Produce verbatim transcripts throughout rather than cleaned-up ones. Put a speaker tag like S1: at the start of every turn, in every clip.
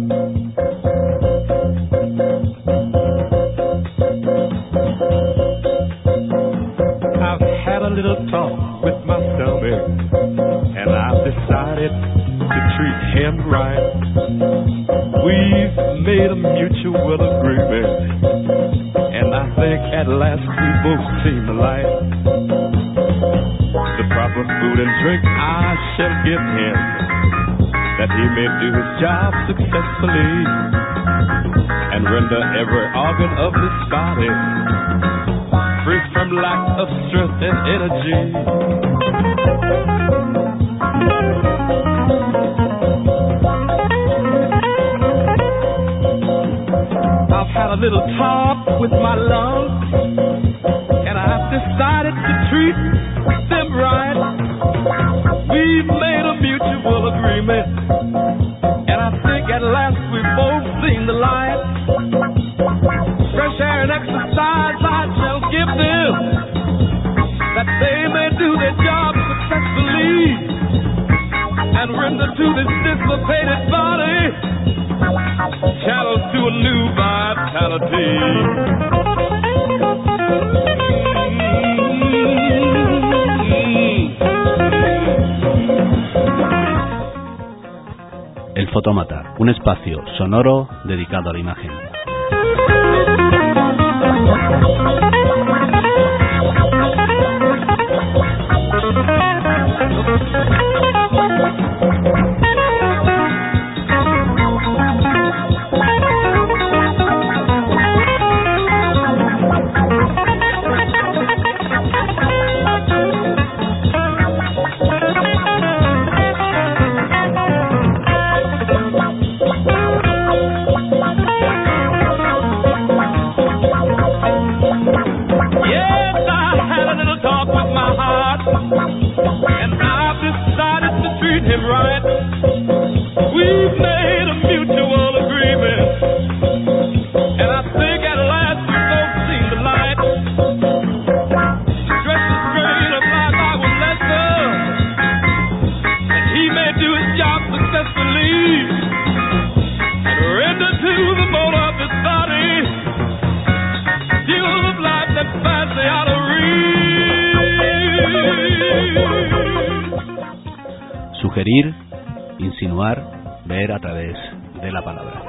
S1: I've had a little talk with my stomach, and I've decided to treat him right. We've made a mutual agreement, and I think at last we both seen the light. The proper food and drink I shall give him, that he may do his job successfully, and render every organ of his body free from lack of strength and energy. I've had a little talk with my lungs, and I've decided to treat them right. We've made a mutual agreement, and I think at last we've both seen the light. Fresh air and exercise I shall give them, that they may do their job successfully, and render to this dislocated body channels to a new vitality.
S2: El Fotómata, un espacio sonoro dedicado a la imagen. Sugerir, insinuar, ver a través de la palabra.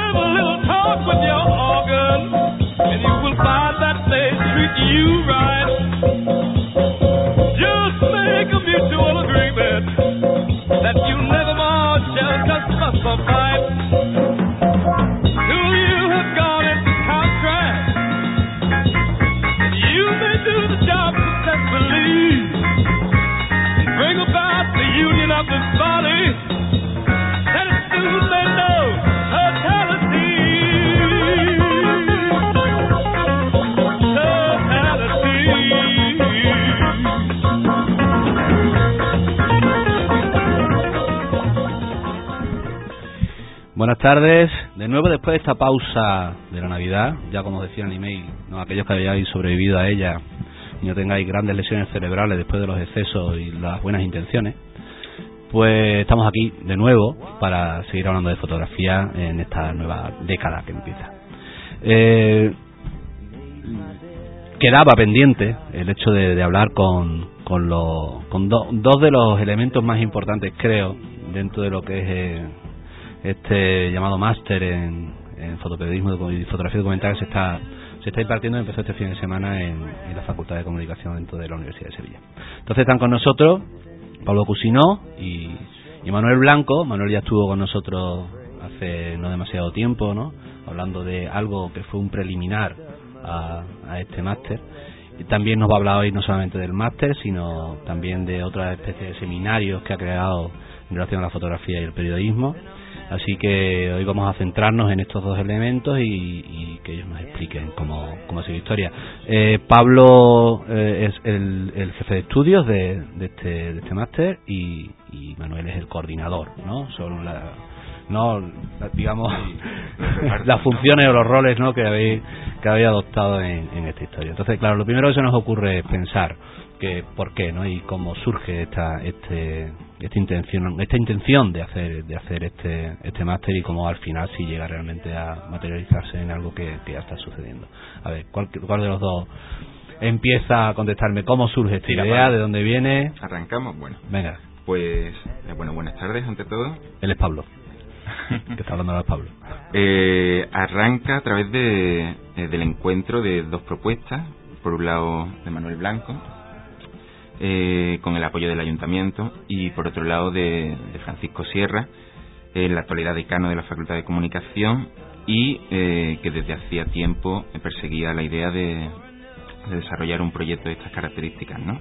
S2: Buenas tardes, de nuevo después de esta pausa de la Navidad, ya como decía en el email, ¿no? Aquellos que hayáis sobrevivido a ella y no tengáis grandes lesiones cerebrales después de los excesos y las buenas intenciones, pues estamos aquí de nuevo para seguir hablando de fotografía en esta nueva década que empieza. Eh, quedaba pendiente el hecho de, de hablar con, con, lo, con do, dos de los elementos más importantes, creo, dentro de lo que es eh, este llamado máster en, en fotoperiodismo y fotografía documental que se está se está impartiendo, empezó este fin de semana en, en la Facultad de Comunicación dentro de la Universidad de Sevilla. Entonces están con nosotros Pablo Cusinó y, y Manuel Blanco. Manuel ya estuvo con nosotros hace no demasiado tiempo, ¿no? Hablando de algo que fue un preliminar a, a este máster. Y también nos va a hablar hoy no solamente del máster, sino también de otra especie de seminarios que ha creado en relación a la fotografía y el periodismo. Así que hoy vamos a centrarnos en estos dos elementos y, y que ellos nos expliquen cómo, cómo ha sido la historia. Eh, Pablo eh, es el, el jefe de estudios de, de este, de este máster y, y Manuel es el coordinador, ¿no? Son la, no, la, digamos, las funciones o los roles, ¿no? que habéis que habéis adoptado en, en esta historia. Entonces, claro, lo primero que se nos ocurre es pensar que por qué, ¿no? Y cómo surge esta este esta intención esta intención de hacer de hacer este este máster y cómo al final sí llega realmente a materializarse en algo que, que ya está sucediendo. A ver, ¿cuál, cuál de los dos empieza a contestarme cómo surge esta
S3: sí,
S2: idea,
S3: vale.
S2: de dónde viene?
S3: Arrancamos, bueno.
S2: Venga.
S3: Pues, eh, bueno, buenas tardes ante todo.
S2: Él es Pablo. Que está hablando ahora es Pablo.
S3: Eh, arranca a través de eh, del encuentro de dos propuestas. Por un lado, de Manuel Blanco, eh, con el apoyo del Ayuntamiento, y por otro lado de, de Francisco Sierra, en la actualidad decano de la Facultad de Comunicación, y eh, que desde hacía tiempo perseguía la idea de, de desarrollar un proyecto de estas características, ¿no?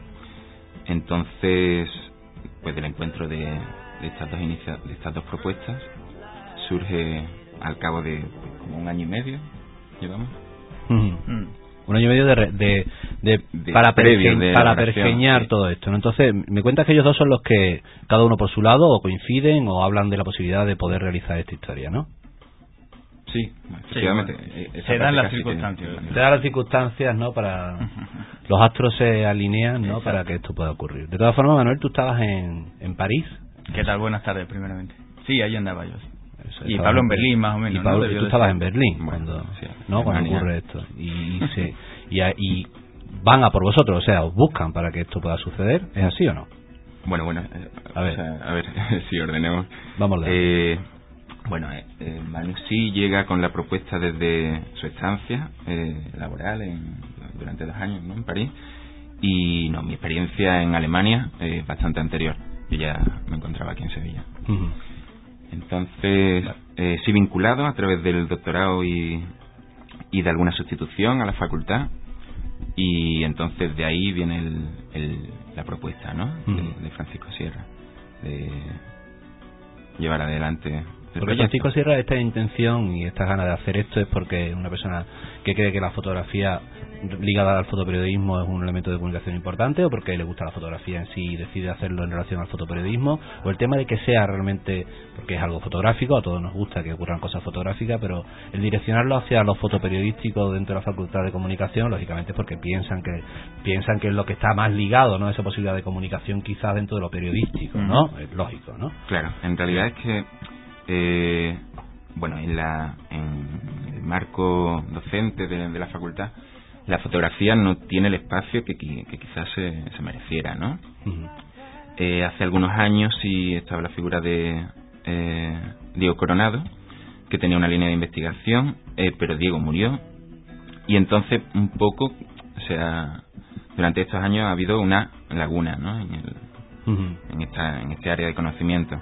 S3: Entonces, pues del encuentro de, de estas dos inicia, de estas dos propuestas surge al cabo de como un año y medio, llevamos.
S2: Mm. Mm. Un año y medio de, de, de,
S3: de
S2: para,
S3: previo,
S2: perge,
S3: de
S2: para
S3: oración,
S2: pergeñar sí. todo esto, ¿no? Entonces, me cuentas que ellos dos son los que, cada uno por su lado, o coinciden o hablan de la posibilidad de poder realizar esta historia, ¿no?
S3: Sí, efectivamente.
S4: Sí, bueno, se dan las circunstancias.
S2: Que, se dan las circunstancias, ¿no? Para los astros se alinean, ¿no? Exacto. Para que esto pueda ocurrir. De todas formas, Manuel, tú estabas en, en París.
S4: ¿Qué tal? Buenas tardes, primeramente. Sí, ahí andaba yo. Eso, y Pablo en Berlín, más o menos.
S2: Y Pablo,
S4: ¿no?
S2: tú estabas en Berlín cuando, sí, ¿no? cuando ocurre esto. Y, y, se, y, y van a por vosotros, o sea, os buscan para que esto pueda suceder. ¿Es así o no?
S3: Bueno, bueno. Eh,
S2: a ver,
S3: o sea, a ver si ordenemos.
S2: Vamos a
S3: eh, Bueno, eh, eh, Manu sí llega con la propuesta desde su estancia eh, laboral en, durante dos años, ¿no? En París. Y no, mi experiencia en Alemania es eh, bastante anterior. Yo ya me encontraba aquí en Sevilla. Uh-huh. Entonces, eh, sí vinculado a través del doctorado y, y de alguna sustitución a la facultad, y entonces de ahí viene el, el, la propuesta, ¿no? Uh-huh. de, de Francisco Sierra, de llevar adelante.
S2: Porque Francisco Sierra, esta intención y esta ganas de hacer esto es porque es una persona que cree que la fotografía ligada al fotoperiodismo es un elemento de comunicación importante, o porque le gusta la fotografía en sí y decide hacerlo en relación al fotoperiodismo, o el tema de que sea realmente, porque es algo fotográfico, a todos nos gusta que ocurran cosas fotográficas, pero el direccionarlo hacia lo fotoperiodístico dentro de la Facultad de Comunicación, lógicamente es porque piensan que piensan que es lo que está más ligado, ¿no? Esa posibilidad de comunicación quizás dentro de lo periodístico, ¿no? Es lógico, ¿no?
S3: Claro, en realidad es que eh, bueno, en la en el marco docente de, de la facultad, la fotografía no tiene el espacio que, que quizás se, se mereciera, ¿no? Uh-huh. Eh, hace algunos años sí estaba la figura de eh, Diego Coronado, que tenía una línea de investigación, eh, pero Diego murió, y entonces un poco, o sea, durante estos años ha habido una laguna, ¿no? En, el, uh-huh. en, esta, en este área de conocimiento.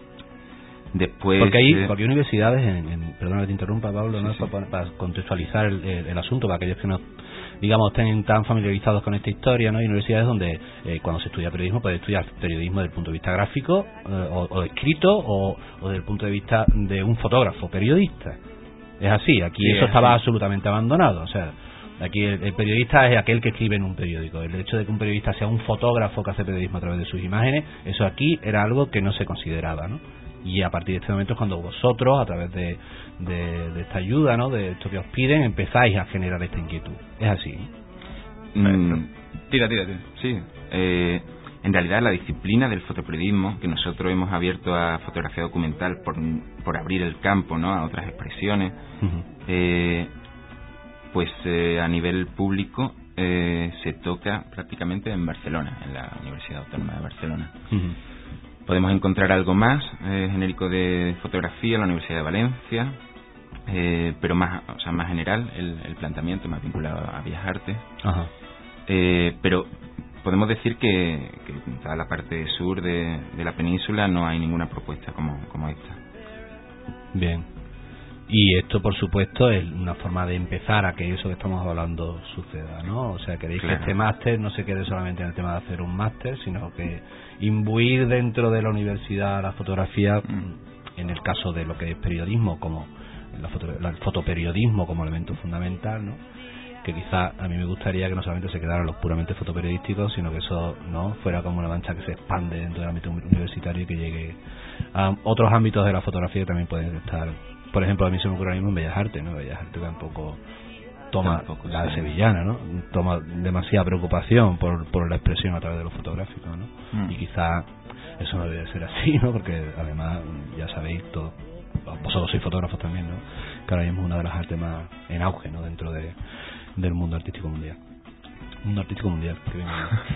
S3: Después,
S2: porque hay,
S3: eh,
S2: porque hay universidades, en, en, perdona que te interrumpa, Pablo, sí, ¿no? Sí. Para, para contextualizar el, el, el asunto, para aquellos que no, digamos, estén tan familiarizados con esta historia, ¿no? Hay universidades donde eh, cuando se estudia periodismo, puede estudiar periodismo desde el punto de vista gráfico, eh, o, o escrito, o, o desde el punto de vista de un fotógrafo periodista. Es así, aquí sí, eso estaba así. absolutamente abandonado, o sea, aquí el, el periodista es aquel que escribe en un periódico. El hecho de que un periodista sea un fotógrafo que hace periodismo a través de sus imágenes, eso aquí era algo que no se consideraba, ¿no? Y a partir de este momento es cuando vosotros, a través de, de, de esta ayuda, ¿no? De esto que os piden, empezáis a generar esta inquietud. ¿Es así?
S3: Mm, tira, tira, tira. Sí. Eh, en realidad la disciplina del fotoperiodismo, que nosotros hemos abierto a fotografía documental por, por abrir el campo, ¿no? A otras expresiones, uh-huh. eh, pues eh, a nivel público eh, se toca prácticamente en Barcelona, en la Universidad Autónoma de Barcelona. Uh-huh. Podemos encontrar algo más eh, genérico de fotografía en la Universidad de Valencia, eh, pero más, o sea, más general el, el planteamiento más vinculado a Bellas Artes. Ajá. Eh, pero podemos decir que, que en toda la parte sur de, de la península no hay ninguna propuesta como, como esta.
S2: Bien. Y esto, por supuesto, es una forma de empezar a que eso que estamos hablando suceda, ¿no? O sea, queréis claro. que este máster no se quede solamente en el tema de hacer un máster, sino que imbuir dentro de la universidad la fotografía, mm. en el caso de lo que es periodismo, como la foto, el fotoperiodismo como elemento fundamental, ¿no? Que quizá a mí me gustaría que no solamente se quedaran los puramente fotoperiodísticos, sino que eso no fuera como una mancha que se expande dentro del ámbito universitario y que llegue a otros ámbitos de la fotografía que también pueden estar. Por ejemplo, a mí se me ocurre ahora mismo en Bellas Artes, ¿no? Bellas Artes tampoco toma
S3: Tampoco,
S2: la
S3: sí.
S2: sevillana, ¿no? Toma demasiada preocupación por, por la expresión a través de lo fotográfico, ¿no?
S4: Mm.
S2: Y quizá eso no debe ser así, ¿no? Porque además ya sabéis todo, vosotros sois fotógrafos también, ¿no? Que ahora mismo es una de las artes más en auge, ¿no? Dentro de del mundo artístico mundial. Mundo artístico mundial, que bien.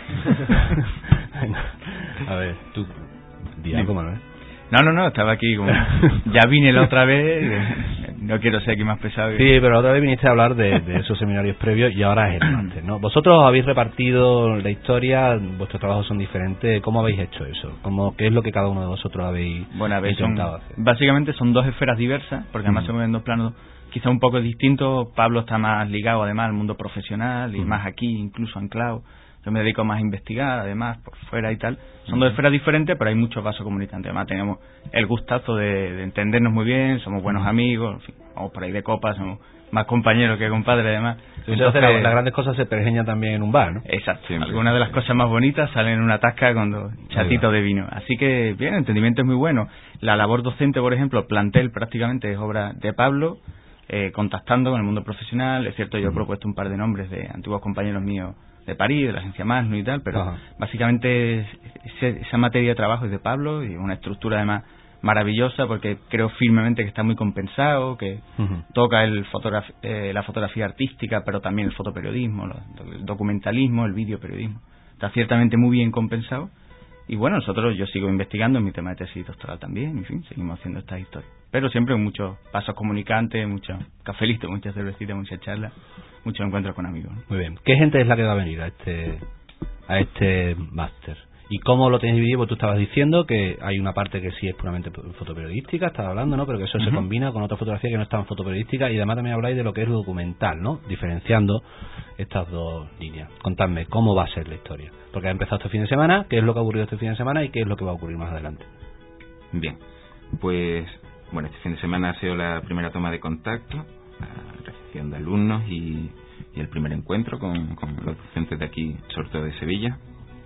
S2: A ver, tú di algo, Manuel.
S4: No, no, no, estaba aquí como... Ya vine la otra vez, no quiero ser aquí más pesado. Que...
S2: Sí, pero la otra vez viniste a hablar de, de esos seminarios previos y ahora es el máster, ¿no? Vosotros habéis repartido la historia, vuestros trabajos son diferentes. ¿Cómo habéis hecho eso? ¿Cómo, ¿Qué es lo que cada uno de vosotros habéis
S4: bueno, a ver,
S2: intentado
S4: son,
S2: hacer?
S4: básicamente son dos esferas diversas, porque además
S2: Mm.
S4: se mueven dos planos quizá un poco distintos. Pablo está más ligado además al mundo profesional y
S2: Mm.
S4: más aquí, incluso anclado. Yo me dedico más a investigar, además, por fuera y tal. Son dos esferas diferentes, pero hay muchos vasos comunicantes. Además, tenemos el gustazo de, de entendernos muy bien, somos buenos amigos, en fin, vamos por ahí de copas, somos más compañeros que compadres, además.
S2: Entonces, la- las grandes cosas se pergeñan también en un bar, ¿no?
S4: Exacto.
S3: Siempre.
S4: Algunas de las cosas más bonitas salen en una tasca cuando chatito de vino. Así que, bien, el entendimiento es muy bueno. La labor docente, por ejemplo, plantel prácticamente es obra de Pablo, eh, contactando con el mundo profesional. Es cierto, yo he propuesto un par de nombres de antiguos compañeros míos de París, de la agencia Magnum y tal, pero
S2: Ajá.
S4: básicamente ese- esa materia de trabajo es de Pablo y una estructura además maravillosa, porque creo firmemente que está muy compensado, que
S2: Ujú.
S4: toca el fotograf- eh, la fotografía artística, pero también el fotoperiodismo, lo- el documentalismo, el videoperiodismo. Está ciertamente muy bien compensado. Y bueno, nosotros, yo sigo investigando en mi tema de tesis doctoral también, en fin, seguimos haciendo estas historias. Pero siempre con muchos pasos comunicantes, muchos cafelitos, muchas cervecitas, muchas charlas, muchos encuentros con amigos, ¿no?
S2: Muy bien. ¿Qué gente es la que va a venir a este a este máster? ¿Y cómo lo tenéis dividido? Pues tú estabas diciendo que hay una parte que sí es puramente fotoperiodística, estabas hablando, ¿no? Pero que eso se
S4: Ujú.
S2: combina con otra fotografía que no es tan fotoperiodística, y además también habláis de lo que es lo documental, ¿no? Diferenciando estas dos líneas. Contadme, ¿cómo va a ser la historia? Porque ha empezado este fin de semana, ¿qué es lo que ha ocurrido este fin de semana y qué es lo que va a ocurrir más adelante?
S3: Bien, pues bueno, este fin de semana ha sido la primera toma de contacto, la recepción de alumnos y, y el primer encuentro con, con los docentes de aquí, sobre todo de Sevilla.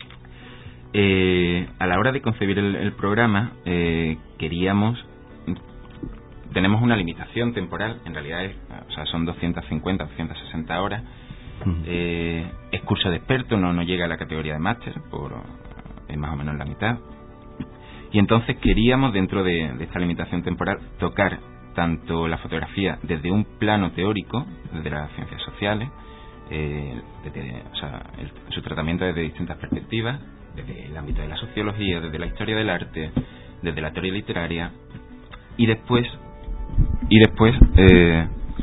S3: Eh, a la hora de concebir el, el programa, eh, queríamos, tenemos una limitación temporal, en realidad es, o sea, son doscientas cincuenta, doscientas sesenta horas. Eh, es curso de experto, no, no llega a la categoría de máster, por es más o menos la mitad. Y entonces queríamos, dentro de, de esta limitación temporal, tocar tanto la fotografía desde un plano teórico, desde las ciencias sociales, eh, desde, o sea, el, su tratamiento desde distintas perspectivas, desde el ámbito de la sociología, desde la historia del arte, desde la teoría literaria, y después, y después eh,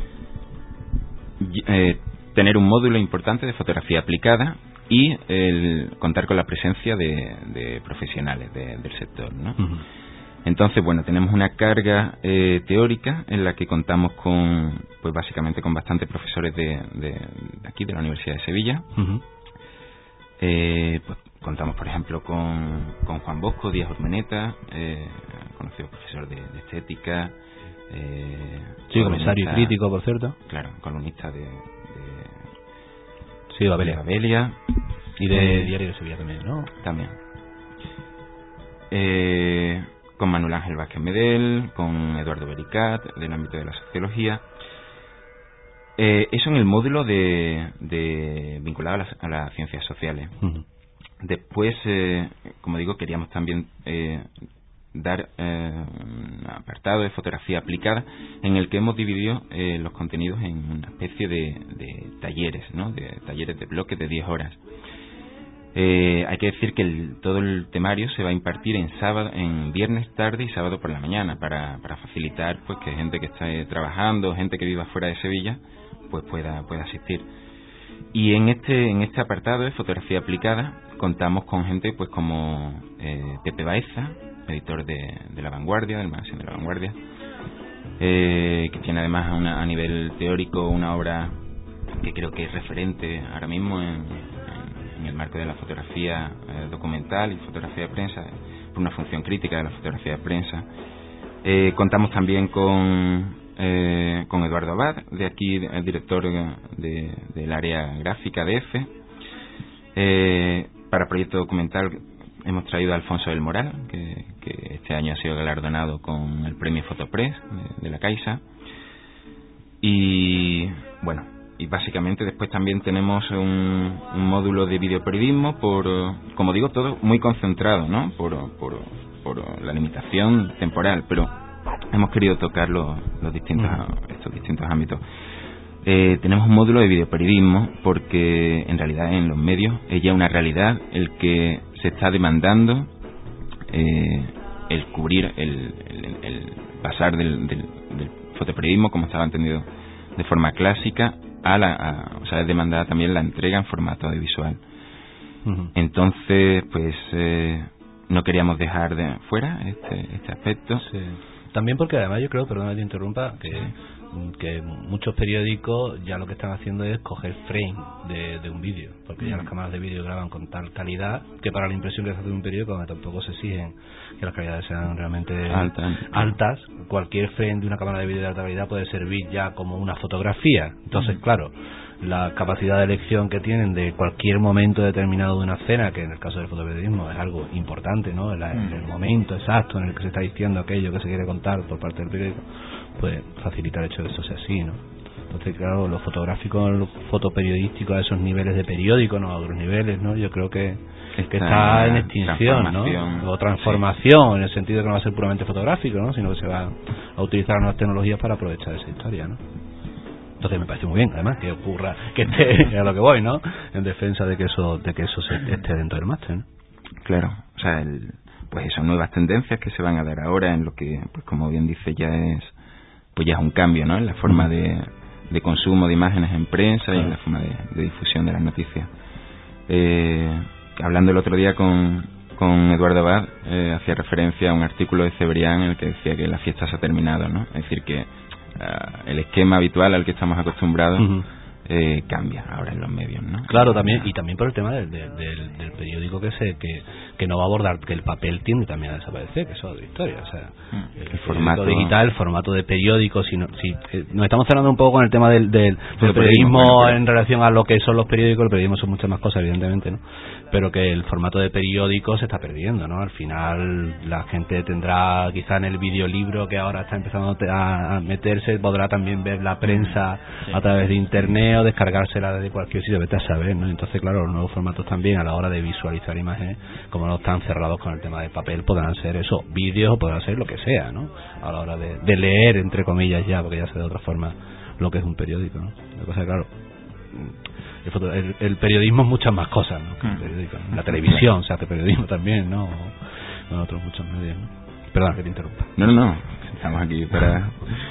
S3: y, eh, tener un módulo importante de fotografía aplicada y el contar con la presencia de, de profesionales de, del sector, ¿no?
S2: Uh-huh.
S3: Entonces, bueno, tenemos una carga eh, teórica en la que contamos con, pues básicamente con bastantes profesores de, de, de aquí, de la Universidad de Sevilla.
S2: Uh-huh.
S3: Eh, pues contamos, por ejemplo, con, con Juan Bosco Díaz Urmeneta, eh, conocido profesor de, de estética. Eh,
S2: Sí, comisario y crítico, por cierto.
S3: Claro, columnista de... de
S2: Sí, Babelia.
S3: de Babelia.
S2: Y de
S3: Eh,
S2: Diario de Sevilla también, ¿no?
S3: También. Eh, con Manuel Ángel Vázquez Medel, con Eduardo Bericat, del ámbito de la sociología. Eh, eso en el módulo de, de vinculado a las, a las ciencias sociales.
S2: Uh-huh.
S3: Después, eh, como digo, queríamos también eh, dar eh, un apartado de fotografía aplicada en el que hemos dividido eh, los contenidos en una especie de, de talleres, ¿no? De talleres de bloques de diez horas. Eh, hay que decir que el, todo el temario se va a impartir en sábado, en viernes tarde y sábado por la mañana, para, para facilitar pues que gente que esté trabajando, gente que viva fuera de Sevilla, pues pueda pueda asistir. Y en este en este apartado de fotografía aplicada contamos con gente pues como eh, Pepe Baeza, editor de, de La Vanguardia, del magazine de La Vanguardia, eh, que tiene además una, a nivel teórico una obra que creo que es referente ahora mismo en, en, en el marco de la fotografía eh, documental y fotografía de prensa, por una función crítica de la fotografía de prensa. Eh, contamos también con eh, con Eduardo Abad, de aquí, el director de, del área gráfica de EFE. Eh, para proyecto documental hemos traído a Alfonso del Moral, que, que este año ha sido galardonado con el premio Fotopress de, de la Caixa. Y bueno, y básicamente después también tenemos un, un módulo de videoperiodismo por, como digo, todo muy concentrado, ¿no? Por, por, por la limitación temporal, pero hemos querido tocar los, los distintos, mm. estos distintos ámbitos. Eh, tenemos un módulo de videoperiodismo porque en realidad en los medios es ya una realidad el que se está demandando eh, el cubrir, el, el, el pasar del, del, del fotoperiodismo, como estaba entendido de forma clásica, a la, a, o sea, es demandada también la entrega en formato audiovisual. Uh-huh. Entonces, pues eh, no queríamos dejar de fuera este, este aspecto.
S2: Sí. También porque además yo creo, perdona que te interrumpa, que, sí. que muchos periódicos ya lo que están haciendo es coger frame de, de un vídeo, porque mm. ya las cámaras de vídeo graban con tal calidad que para la impresión que se hace de un periódico tampoco se exigen que las calidades sean realmente
S3: Alta.
S2: altas. Cualquier frame de una cámara de vídeo de alta calidad puede servir ya como una fotografía. Entonces, mm. claro, la capacidad de elección que tienen de cualquier momento determinado de una escena, que en el caso del fotoperiodismo es algo importante, ¿no? En, la, en el momento exacto en el que se está diciendo aquello que se quiere contar por parte del periódico, pues facilita el hecho de que eso sea así, ¿no? Entonces, claro, lo fotográfico, lo fotoperiodístico a esos niveles de periódico, no a otros niveles, ¿no? Yo creo que, que está en extinción, ¿no? O transformación, sí. En el sentido de que no va a ser puramente fotográfico, ¿no? Sino que se va a utilizar nuevas tecnologías para aprovechar esa historia, ¿no? Entonces me parece muy bien, además, que ocurra, que esté a lo que voy, ¿no? En defensa de que eso de que eso se, esté dentro del máster, ¿no?
S3: Claro, o sea, el, pues esas nuevas tendencias que se van a dar ahora en lo que, pues como bien dice, ya es pues ya es un cambio, ¿no? En la forma de, de consumo de imágenes en prensa y en la forma de, de difusión de las noticias. Eh, hablando el otro día con, con Eduardo Abad, eh, hacía referencia a un artículo de Cebrián en el que decía que la fiesta se ha terminado, ¿no? Es decir, que Uh, el esquema habitual al que estamos acostumbrados uh-huh. eh, cambia ahora en los medios, ¿no?
S2: Claro, también, y también por el tema del, del, del, del periódico que se que, que no va a abordar, que el papel tiende también a desaparecer, que eso es otra historia, o sea,
S3: uh-huh.
S2: el,
S3: el formato
S2: digital, el formato de periódico, si, no, si eh, nos estamos cerrando un poco con el tema del, del, del periodismo bueno, pero... en relación a lo que son los periódicos. El periodismo son muchas más cosas, evidentemente, ¿no? Pero que el formato de periódico se está perdiendo, ¿no? Al final la gente tendrá quizá en el videolibro que ahora está empezando a, a meterse, podrá también ver la prensa sí. a través de internet o descargársela desde cualquier sitio, vete a saber, ¿no? Entonces, claro, los nuevos formatos también a la hora de visualizar imágenes, como no están cerrados con el tema del papel, podrán ser eso, vídeos, podrán ser lo que sea, ¿no? A la hora de, de leer, entre comillas, ya, porque ya sé de otra forma lo que es un periódico, ¿no? La cosa, claro, el, foto, el, el periodismo es muchas más cosas, ¿no? Que el periódico, ¿no? La televisión se hace periodismo también, ¿no? O en otros muchos medios, ¿no? Perdón que te interrumpa.
S3: No, no, no, estamos aquí para...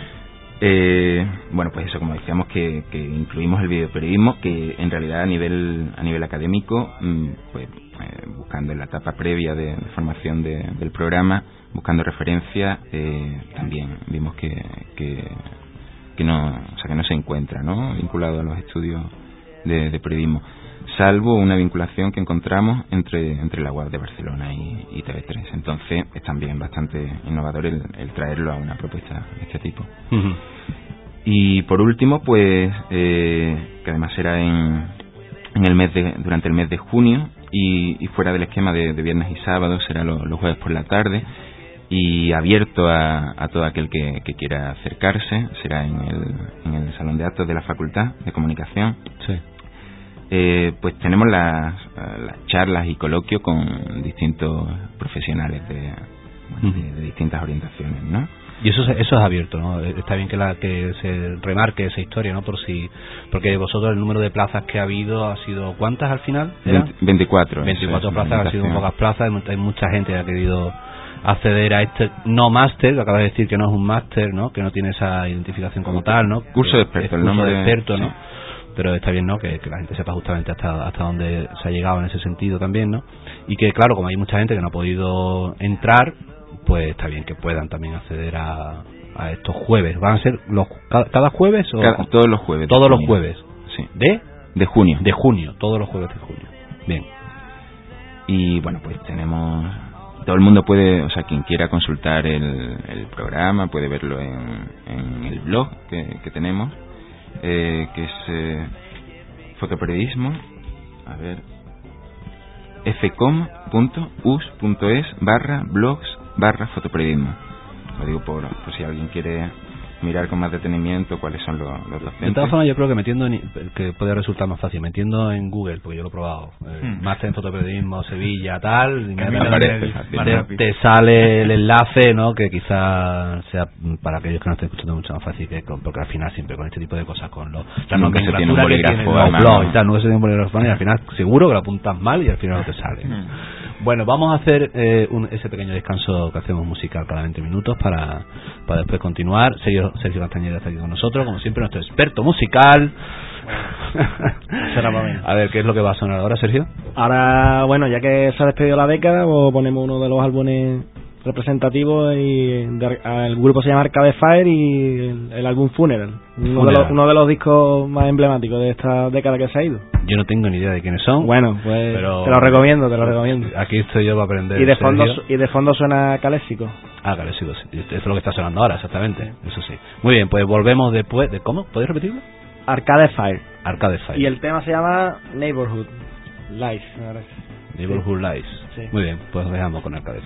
S3: Eh, bueno, pues eso, como decíamos, que, que incluimos el videoperiodismo, que en realidad a nivel a nivel académico, pues eh, buscando en la etapa previa de, de formación de, del programa, buscando referencia, eh, también vimos que, que que no, o sea, que no se encuentra, ¿no? Vinculado a los estudios de, de periodismo, salvo una vinculación que encontramos entre entre la U A B de Barcelona y, y T V tres. Entonces es también bastante innovador el, el traerlo a una propuesta de este tipo. Uh-huh. Y por último, pues eh, que además será en en el mes de durante el mes de junio y, y fuera del esquema de, de viernes y sábados, será lo, los jueves por la tarde y abierto a, a todo aquel que, que quiera acercarse. Será en el, en el salón de actos de la Facultad de Comunicación.
S2: Sí.
S3: Eh, pues tenemos las, las charlas y coloquios con distintos profesionales de, bueno, de, de distintas orientaciones, ¿no?
S2: Y eso eso es abierto, ¿no? Está bien que la que se remarque esa historia, ¿no? Por si, porque vosotros el número de plazas que ha habido ha sido, ¿cuántas al final?
S3: veinticuatro.
S2: veinticuatro plazas, han sido pocas plazas, hay mucha gente que ha querido acceder a este no máster, que acabas de decir que no es un máster, ¿no? Que no tiene esa identificación como tal, ¿no?
S3: Curso de experto, el nombre
S2: de experto, ¿no?
S3: Sí.
S2: Pero está bien, ¿no? Que, que la gente sepa justamente hasta hasta dónde se ha llegado en ese sentido también, ¿no? Y que claro, como hay mucha gente que no ha podido entrar, pues está bien que puedan también acceder a, a estos jueves. ¿Van a ser los cada, cada jueves o
S3: cada, todos los jueves?
S2: Todos los jueves.
S3: Sí.
S2: ¿De?
S3: De junio.
S2: De junio, todos los jueves de junio. Bien.
S3: Y bueno, pues tenemos... Todo el mundo puede, o sea, quien quiera consultar el, el programa puede verlo en, en el blog que, que tenemos, eh, que es eh, fotoperiodismo, a ver, fcom punto us punto es barra blogs barra fotoperiodismo. Lo digo por, por si alguien quiere mirar con más detenimiento cuáles son los, los docentes.
S2: De todas formas, yo creo que metiendo en, que puede resultar más fácil metiendo en Google, porque yo lo he probado, eh, hmm. máster en fotoperiodismo Sevilla tal, y te, te sale el enlace, ¿no? Que quizás sea para aquellos que no estén escuchando mucho más fácil, que con, porque al final siempre con este tipo de cosas, con los la nomenclatura que tienen los blogs y tal, nunca se tiene un bolígrafo y al final seguro que lo apuntas mal y al final no te sale. Hmm. Bueno, vamos a hacer eh, un, ese pequeño descanso que hacemos musical cada veinte minutos para, para después continuar. Sergio, Sergio Castañeda está aquí con nosotros, como siempre, nuestro experto musical. Bueno, a ver, ¿qué es lo que va a sonar ahora, Sergio?
S5: Ahora, bueno, ya que se ha despedido la década, pues ponemos uno de los álbumes representativos y de, el grupo se llama Arcade Fire y el, el álbum Funeral, uno Funeral. De los, uno de los discos más emblemáticos de esta década que se ha ido.
S2: Yo no tengo ni idea de quiénes son.
S5: Bueno, pues pero te lo recomiendo, te lo recomiendo.
S2: Aquí estoy yo para aprender.
S5: Y de fondo y de fondo suena Caléxico.
S2: Ah, Caléxico, sí. Eso es lo que está sonando ahora, exactamente. Eso sí. Muy bien, pues volvemos después de ¿cómo? ¿Podéis repetirlo?
S5: Arcade Fire.
S2: Arcade Fire.
S5: Y el tema se llama Neighborhood Lies.
S2: Neighborhood Lies.
S5: Sí.
S2: Muy bien, pues dejamos con Arcade Fire.